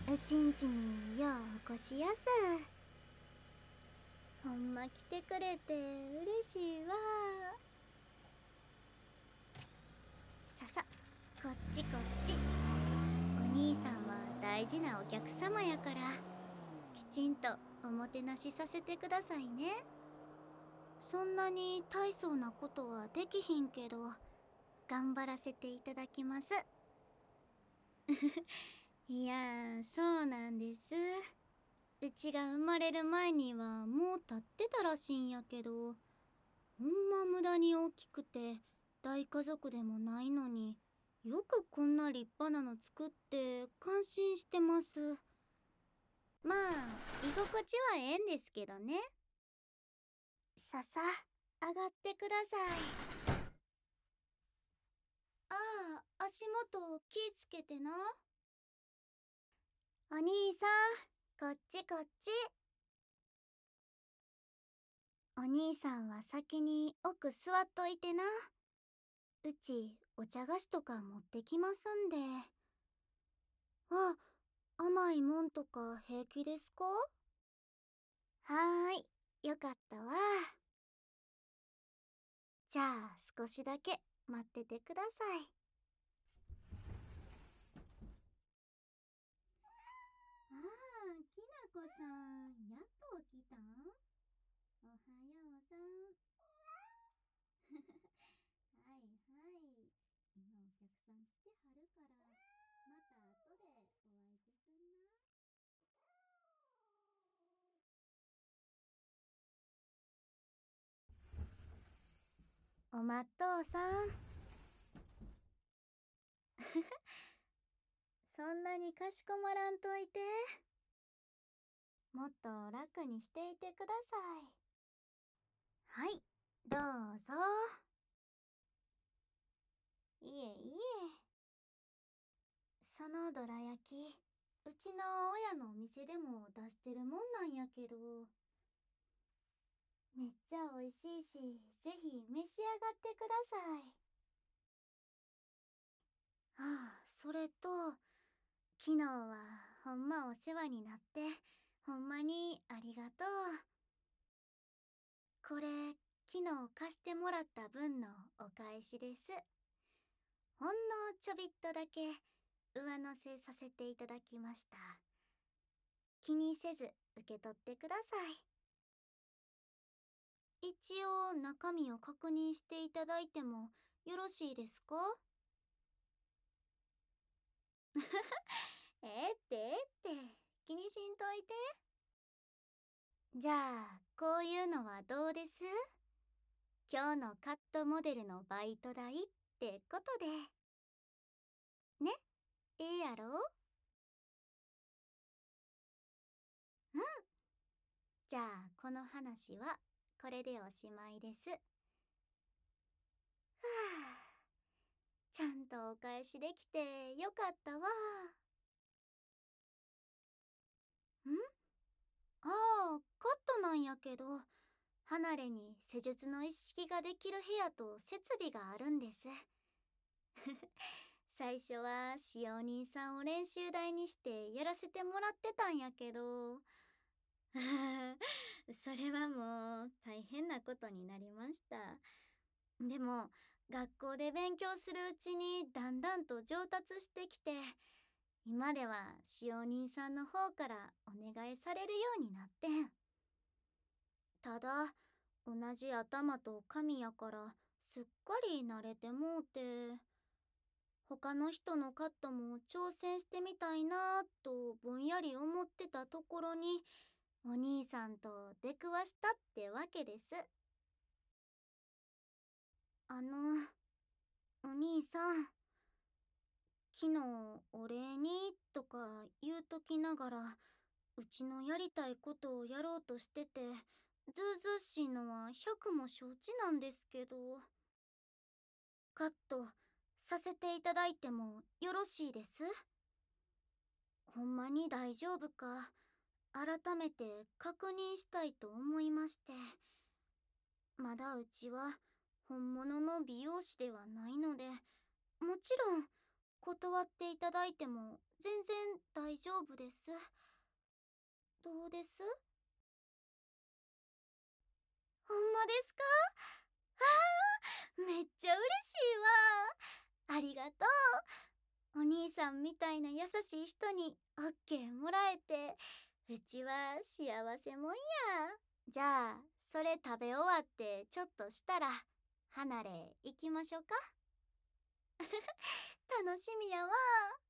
うちんちにようお越しやす。ほんま来てくれて嬉しいわ。さ、こっちこっち。お兄さんは大事なお客様やから、きちんとおもてなしさせてくださいね。そんなに大層なことはできひんけど、頑張らせていただきます。いや、そうなんです。うちが生まれる前にはもう立ってたらしいんやけど、ほんま無駄に大きくて大家族でもないのに、よくこんな立派なの作って感心してます。まあ居心地はええんですけどね。さ、上がってください。ああ、足元気ぃつけてな。お兄さん、こっちこっち。お兄さんは先に奥座っといてな。うちお茶菓子とか持ってきますんで。あ、甘いもんとか平気ですか？はーい、よかったわ。じゃあ少しだけ待っててください。ああ、きなこさん、やっと起きたん？おはようさん。はいはい。今お客さん来てはるから、また後でお相手すんな。おまっとうさん。そんなにかしこまらんといて。もっと楽にしていてください。はい、どうぞ。いえいえ。そのどら焼き、うちの親のお店でも出してるもんなんやけど、めっちゃ美味しいし、ぜひ召し上がってください。ああ、それと、昨日はほんまお世話になって、ほんまにありがとう。これ、昨日貸してもらった分のお返しです。ほんのちょびっとだけ上乗せさせていただきました。気にせず受け取ってください。一応中身を確認していただいてもよろしいですか？気にしんといて。じゃあこういうのはどうです？今日のカットモデルのバイト代ってことで。ね、ええやろ？うん。じゃあこの話はこれでおしまいです。はあ、ちゃんとお返しできてよかったわ。ああ、カットなんやけど、離れに施術の一式ができる部屋と設備があるんです。最初は使用人さんを練習台にしてやらせてもらってたんやけど、それはもう大変なことになりました。でも学校で勉強するうちにだんだんと上達してきて、今では使用人さんの方からお願いされるようになってん。ただ同じ頭と髪やからすっかり慣れてもうて、他の人のカットも挑戦してみたいなぁとぼんやり思ってたところに、お兄さんと出くわしたってわけです。あの、お兄さん、昨日お礼にとか言うときながら、うちのやりたいことをやろうとしてて、ずうずうしいのは百も承知なんですけど、カットさせていただいてもよろしいです？ほんまに大丈夫か改めて確認したいと思いまして。まだうちは本物の美容師ではないので、もちろん断っていただいても全然大丈夫です。どうです？ほんまですか？あめっちゃ嬉しいわ。ありがとう。お兄さんみたいな優しい人にオッケーもらえて、うちは幸せもんや。じゃあ、それ食べ終わってちょっとしたら、離れ行きましょうか。楽しみやわ。